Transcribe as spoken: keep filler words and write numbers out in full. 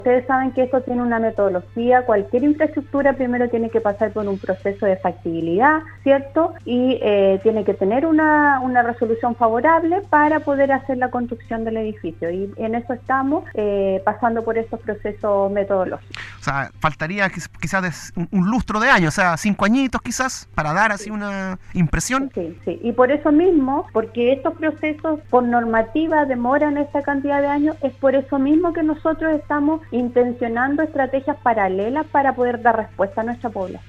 Ustedes saben que esto tiene una metodología, cualquier infraestructura primero tiene que pasar por un proceso de factibilidad, ¿cierto? Y eh, tiene que tener una, una resolución favorable para poder hacer la construcción del edificio. Y en eso estamos eh, pasando por estos procesos metodológicos. O sea, faltaría quizás un, un lustro de años, o sea, cinco añitos quizás, para dar así sí. una impresión. Sí, sí. Y por eso mismo, porque estos procesos por normativa demoran esa cantidad de años, es por eso mismo que nosotros estamos intencionando estrategias paralelas para poder dar respuesta a nuestra población.